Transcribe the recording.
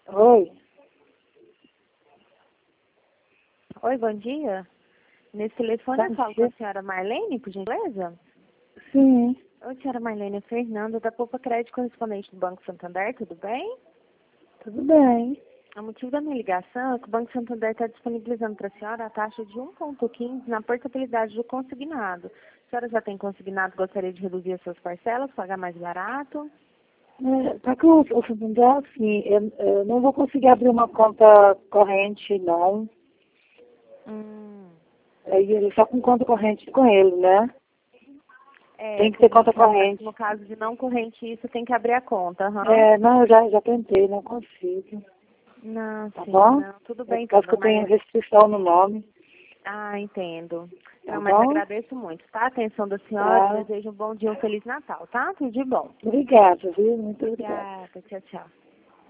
Oi, Oi, bom dia. Nesse telefone eu bom falo com dia. a senhora Marlene, por gentileza? Sim, Oi, senhora Marlene, é Fernanda, da Poupa Crédito, correspondente do Banco Santander, tudo bem? tudo bem. O motivo da minha ligação é que o Banco Santander está disponibilizando para a senhora a taxa de 1,15 na portabilidade do consignado. A senhora já tem consignado, gostaria de reduzir as suas parcelas, pagar mais barato? Tá que o Santander, assim, eu não vou conseguir abrir uma conta corrente, não. Hum, Aí ele só com conta corrente com ele, né? é, Tem que ter conta corrente. no caso de não corrente, isso tem que abrir a conta, aham. Não, eu já tentei, não consigo. Não, Tá sim, bom? não, tudo É bem, por causa que então, eu tenho Marlene. restrição no nome. Ah, entendo. Tá Não, mas bom? agradeço muito, tá? A atenção da senhora, Tá. desejo um bom dia, um Feliz Natal, tá? Tudo de bom. Obrigada, viu? Muito obrigada. Obrigada, tchau, tchau.